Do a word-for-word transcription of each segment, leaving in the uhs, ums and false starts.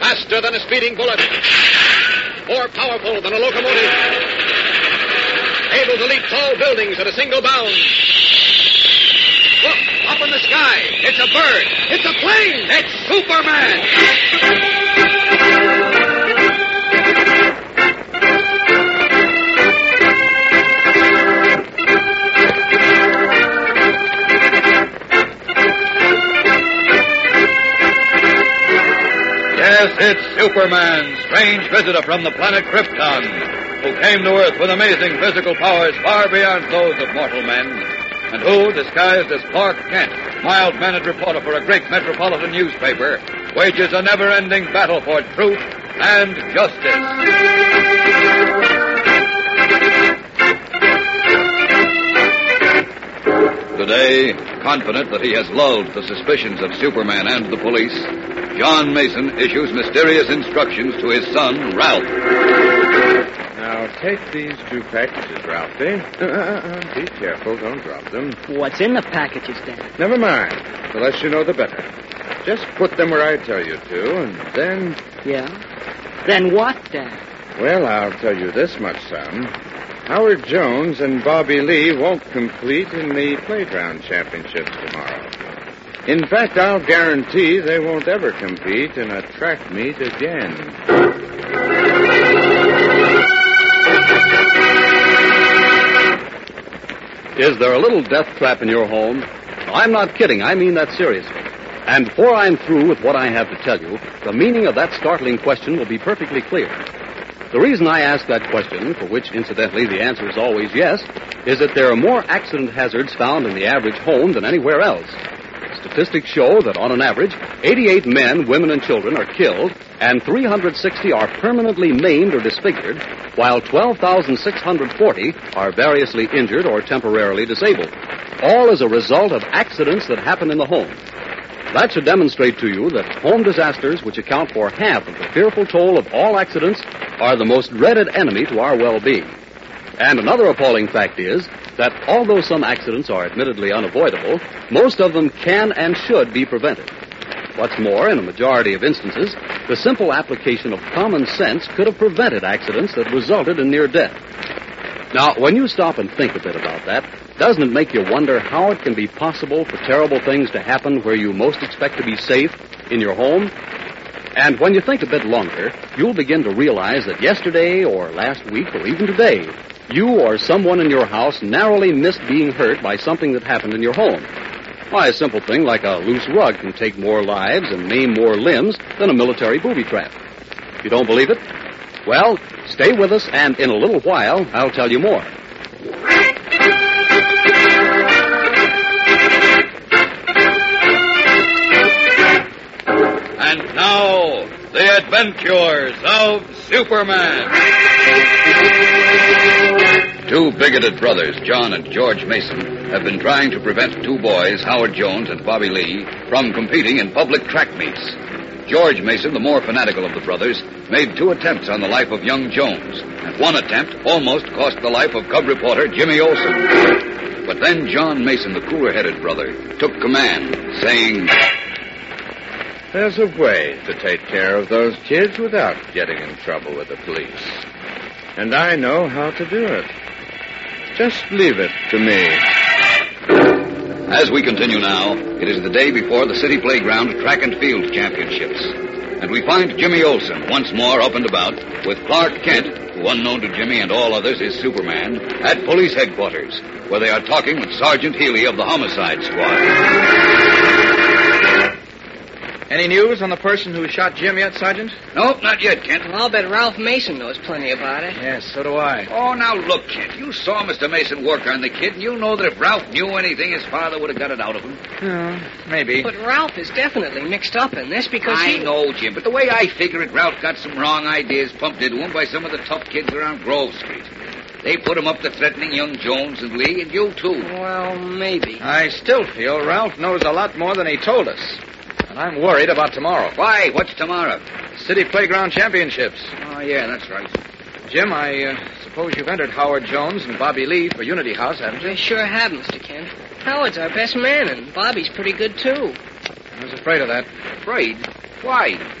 Faster than a speeding bullet. More powerful than a locomotive. Able to leap tall buildings at a single bound. Look, up in the sky. It's a bird. It's a plane. It's Superman. Yes, it's Superman, strange visitor from the planet Krypton, who came to Earth with amazing physical powers far beyond those of mortal men, and who, disguised as Clark Kent, mild-mannered reporter for a great metropolitan newspaper, wages a never-ending battle for truth and justice. Today, confident that he has lulled the suspicions of Superman and the police, John Mason issues mysterious instructions to his son, Ralph. Now, take these two packages, Ralphie. Uh, uh, uh, be careful, don't drop them. What's in the packages, Dad? Never mind. The less you know, the better. Just put them where I tell you to, and then... Yeah? Then what, Dad? Well, I'll tell you this much, son. Howard Jones and Bobby Lee won't compete in the playground championships tomorrow. In fact, I'll guarantee they won't ever compete in a track meet again. Is there a little death trap in your home? I'm not kidding. I mean that seriously. And before I'm through with what I have to tell you, the meaning of that startling question will be perfectly clear. The reason I ask that question, for which, incidentally, the answer is always yes, is that there are more accident hazards found in the average home than anywhere else. Statistics show that, on an average, eighty-eight men, women, and children are killed, and three hundred sixty are permanently maimed or disfigured, while twelve thousand six hundred forty are variously injured or temporarily disabled, all as a result of accidents that happen in the home. That should demonstrate to you that home disasters, which account for half of the fearful toll of all accidents, are the most dreaded enemy to our well-being. And another appalling fact is that although some accidents are admittedly unavoidable, most of them can and should be prevented. What's more, in a majority of instances, the simple application of common sense could have prevented accidents that resulted in near death. Now, when you stop and think a bit about that, doesn't it make you wonder how it can be possible for terrible things to happen where you most expect to be safe, in your home? And when you think a bit longer, you'll begin to realize that yesterday or last week or even today, you or someone in your house narrowly missed being hurt by something that happened in your home. Why, a simple thing like a loose rug can take more lives and maim more limbs than a military booby trap. If you don't believe it, well, stay with us, and in a little while, I'll tell you more. And now, the adventures of Superman. Two bigoted brothers, John and George Mason, have been trying to prevent two boys, Howard Jones and Bobby Lee, from competing in public track meets. George Mason, the more fanatical of the brothers, made two attempts on the life of young Jones, and one attempt almost cost the life of cub reporter Jimmy Olsen. But then John Mason, the cooler-headed brother, took command, saying, "There's a way to take care of those kids without getting in trouble with the police. And I know how to do it. Just leave it to me." As we continue now, it is the day before the City Playground Track and Field Championships. And we find Jimmy Olsen once more up and about with Clark Kent, who, unknown to Jimmy and all others, is Superman, at police headquarters, where they are talking with Sergeant Healy of the Homicide Squad. Any news on the person who shot Jim yet, Sergeant? Nope, not yet, Kent. Well, I'll bet Ralph Mason knows plenty about it. Yes, so do I. Oh, now look, Kent. You saw Mister Mason work on the kid, and you know that if Ralph knew anything, his father would have got it out of him. Uh, maybe. But Ralph is definitely mixed up in this because I he... know, Jim, but the way I figure it, Ralph got some wrong ideas pumped into him by some of the tough kids around Grove Street. They put him up to threatening young Jones and Lee, and you, too. Well, maybe. I still feel Ralph knows a lot more than he told us. And I'm worried about tomorrow. Why? What's tomorrow? City Playground Championships. Oh, yeah, that's right. Jim, I uh, suppose you've entered Howard Jones and Bobby Lee for Unity House, haven't you? They sure have, Mister Kent. Howard's our best man, and Bobby's pretty good, too. I was afraid of that. Afraid? Why?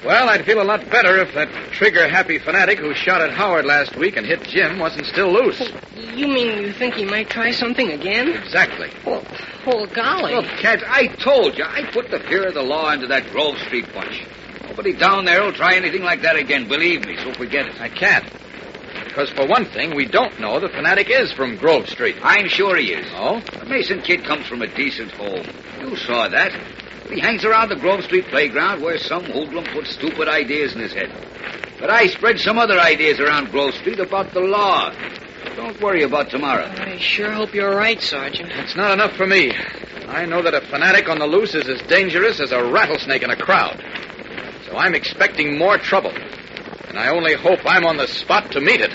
Well, I'd feel a lot better if that trigger-happy fanatic who shot at Howard last week and hit Jim wasn't still loose. You mean you think he might try something again? Exactly. Well, well golly. Look, Kent, I told you. I put the fear of the law into that Grove Street bunch. Nobody down there will try anything like that again, believe me, so forget it. I can't. Because, for one thing, we don't know the fanatic is from Grove Street. I'm sure he is. Oh? The Mason kid comes from a decent home. You saw that. He hangs around the Grove Street playground where some hoodlum put stupid ideas in his head. But I spread some other ideas around Grove Street about the law. Don't worry about tomorrow. I sure hope you're right, Sergeant. It's not enough for me. I know that a fanatic on the loose is as dangerous as a rattlesnake in a crowd. So I'm expecting more trouble. And I only hope I'm on the spot to meet it.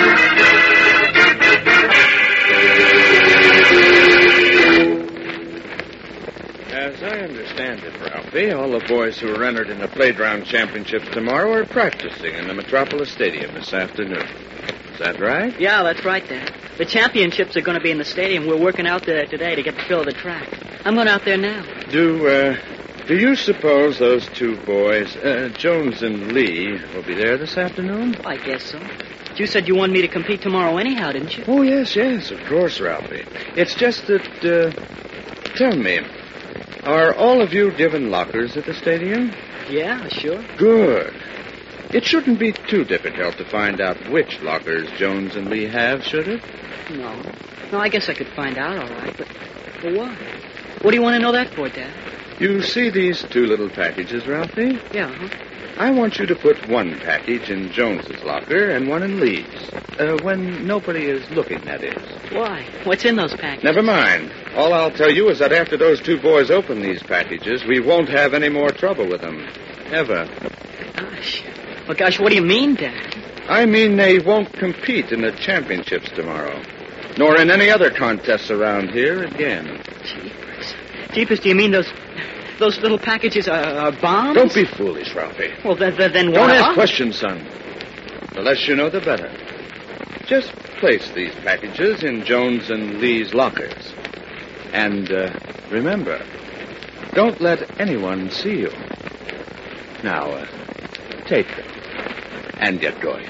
As I understand it, Ralphie, all the boys who are entered in the playground championships tomorrow are practicing in the Metropolis Stadium this afternoon. Is that right? Yeah, that's right, Dad. The championships are going to be in the stadium. We're working out there today to get the feel of the track. I'm going out there now. Do, uh, do you suppose those two boys, uh, Jones and Lee, will be there this afternoon? I guess so. You said you wanted me to compete tomorrow anyhow, didn't you? Oh, yes, yes, of course, Ralphie. It's just that, uh, tell me, are all of you given lockers at the stadium? Yeah, sure. Good. It shouldn't be too difficult to find out which lockers Jones and Lee have, should it? No. No, I guess I could find out all right, but, but why? What do you want to know that for, Dad? You see these two little packages, Ralphie? Yeah, huh? I want you to put one package in Jones's locker and one in Lee's. Uh, when nobody is looking, that is. Why? What's in those packages? Never mind. All I'll tell you is that after those two boys open these packages, we won't have any more trouble with them. Ever. Gosh. Well, gosh, what do you mean, Dad? I mean they won't compete in the championships tomorrow. Nor in any other contests around here again. Jeepers. Jeepers, do you mean those... Those little packages are, are bombs? Don't be foolish, Ralphie. Well, then, then, then Don't what? ask questions, son. The less you know, the better. Just place these packages in Jones and Lee's lockers. And uh, remember, don't let anyone see you. Now, uh, take them and get going.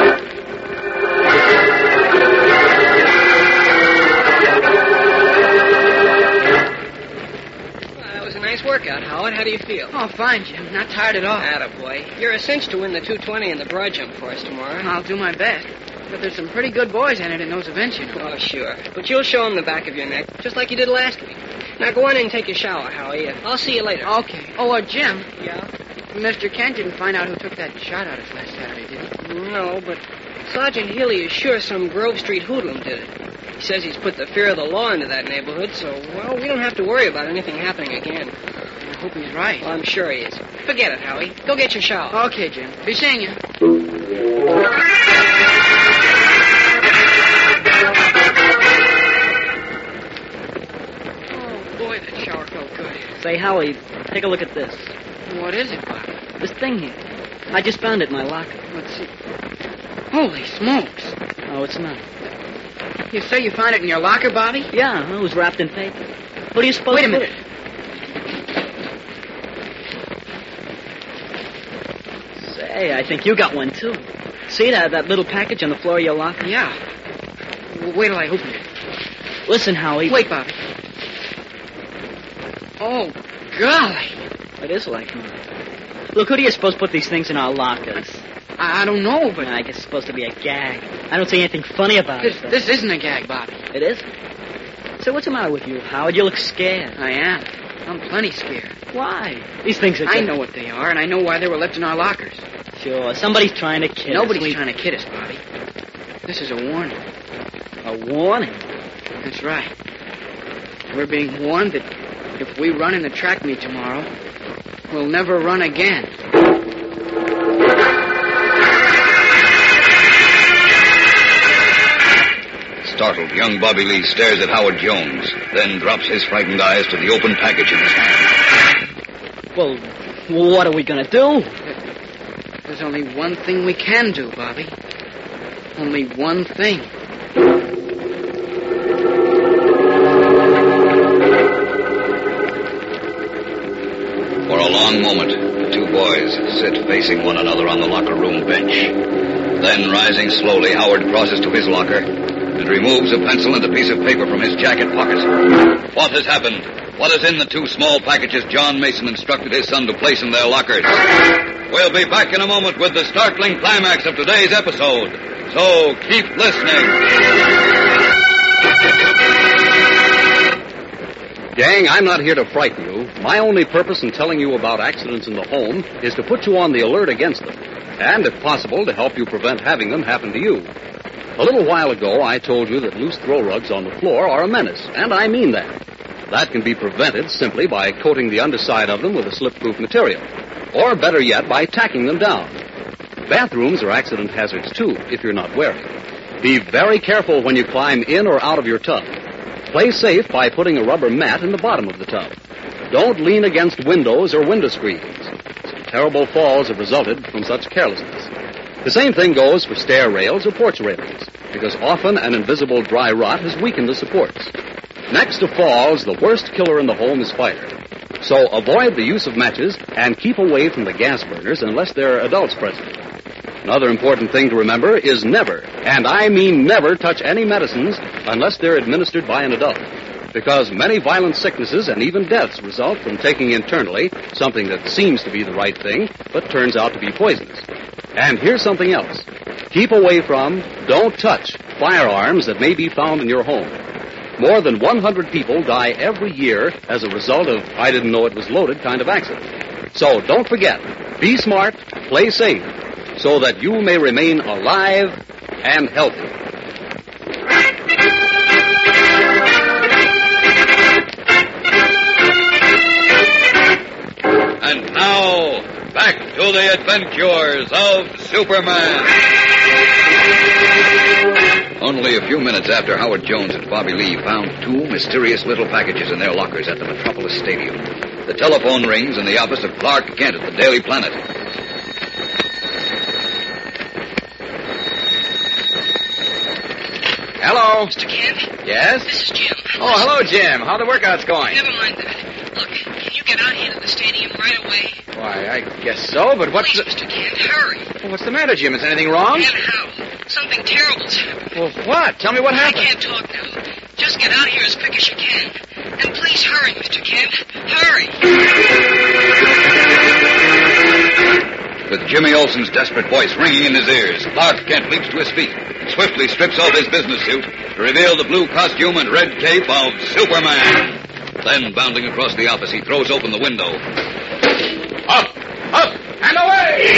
Nice workout, Howard. How do you feel? Oh, fine, Jim. Not tired at all. Attaboy. You're a cinch to win the two twenty and the broad jump for us tomorrow. I'll do my best. But there's some pretty good boys in it in those events, you know. Oh, sure. But you'll show them the back of your neck, just like you did last week. Now go on in and take your shower, Howie. I'll see you later. Okay. Oh, uh, Jim. Yeah? Mister Kent didn't find out who took that shot at us last Saturday, did he? No, but Sergeant Healy is sure some Grove Street hoodlum did it. He says he's put the fear of the law into that neighborhood, so, well, we don't have to worry about anything happening again. I hope he's right. Well, I'm sure he is. Forget it, Howie. Go get your shower. Okay, Jim. Be seeing you. Oh, boy, that shower felt good. Say, Howie, take a look at this. What is it, Bob? This thing here. I just found it in my locker. Let's see. Holy smokes. Oh, it's not. You say you found it in your locker, Bobby? Yeah, it was wrapped in paper. What do you suppose? Wait a minute. Say, I think you got one, too. See that, that little package on the floor of your locker? Yeah. Well, wait till I open it. Listen, Howie. Wait, Bobby. Oh, golly. It is like mine. Look, who do you suppose put these things in our lockers? I, I don't know, but... I guess it's supposed to be a gag. I don't see anything funny about This, it. Though. this isn't a gag, Bobby. It isn't? So what's the matter with you, Howard? You look scared. I am. I'm plenty scared. Why? These things are... I know what they are, and I know why they were left in our lockers. Sure, somebody's trying to kid Nobody's us. We... trying to kid us, Bobby. This is a warning. A warning? That's right. We're being warned that if we run in the track meet tomorrow, we'll never run again. Startled, young Bobby Lee stares at Howard Jones, then drops his frightened eyes to the open package in his hand. Well, what are we going to do? There's only one thing we can do, Bobby. Only one thing. For a long moment, the two boys boys sit facing one another on the locker room bench. Then, rising slowly, Howard crosses to his locker and removes a pencil and a piece of paper from his jacket pocket. What has happened? What is in the two small packages John Mason instructed his son to place in their lockers? We'll be back in a moment with the startling climax of today's episode. So keep listening. Gang, I'm not here to frighten you. My only purpose in telling you about accidents in the home is to put you on the alert against them, and, if possible, to help you prevent having them happen to you. A little while ago, I told you that loose throw rugs on the floor are a menace, and I mean that. That can be prevented simply by coating the underside of them with a slip-proof material, or better yet, by tacking them down. Bathrooms are accident hazards, too, if you're not wary. Be very careful when you climb in or out of your tub. Play safe by putting a rubber mat in the bottom of the tub. Don't lean against windows or window screens. Some terrible falls have resulted from such carelessness. The same thing goes for stair rails or porch railings, because often an invisible dry rot has weakened the supports. Next to falls, the worst killer in the home is fire. So avoid the use of matches and keep away from the gas burners unless there are adults present. Another important thing to remember is never, and I mean never, touch any medicines unless they're administered by an adult. Because many violent sicknesses and even deaths result from taking internally something that seems to be the right thing, but turns out to be poisonous. And here's something else. Keep away from, don't touch, firearms that may be found in your home. More than one hundred people die every year as a result of I didn't know it was loaded kind of accident. So don't forget, be smart, play safe, so that you may remain alive and healthy. And now, back to the adventures of Superman. Only a few minutes after Howard Jones and Bobby Lee found two mysterious little packages in their lockers at the Metropolis Stadium, the telephone rings in the office of Clark Kent at the Daily Planet. Hello. Mister Kent? Yes? This is Jim. Oh, hello, Jim. How the workouts going? Never mind that. Look, can you get out here to the stadium right away? Why, I guess so, but what's Please, the... Mister Kent, hurry. Well, what's the matter, Jim? Is anything wrong? And how? Something terrible's happened. Well, what? Tell me what happened. I can't talk now. Just get out here as quick as you can. And please hurry, Mister Kent. Hurry. With Jimmy Olsen's desperate voice ringing in his ears, Clark Kent leaps to his feet and swiftly strips off his business suit to reveal the blue costume and red cape of Superman. Then, bounding across the office, he throws open the window. Up, up, and away!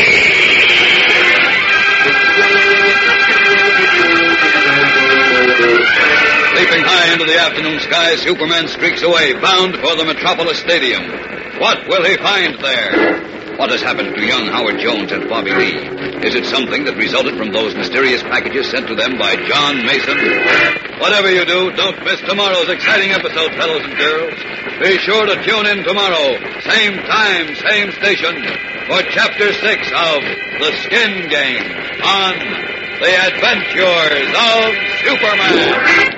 Leaping high into the afternoon sky, Superman streaks away, bound for the Metropolis Stadium. What will he find there? What has happened to young Howard Jones and Bobby Lee? Is it something that resulted from those mysterious packages sent to them by John Mason? Whatever you do, don't miss tomorrow's exciting episode, fellows and girls. Be sure to tune in tomorrow, same time, same station, for Chapter six of The Skin Game on The Adventures of Superman.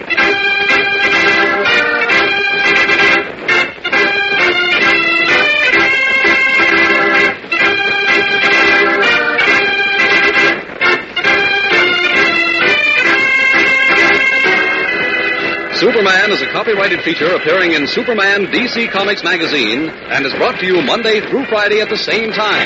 Superman is a copyrighted feature appearing in Superman D C Comics magazine and is brought to you Monday through Friday at the same time.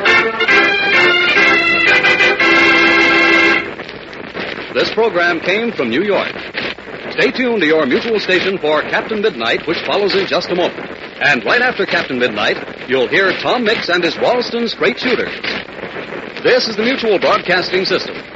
This program came from New York. Stay tuned to your mutual station for Captain Midnight, which follows in just a moment. And right after Captain Midnight, you'll hear Tom Mix and his Walston Straight Shooters. This is the Mutual Broadcasting System.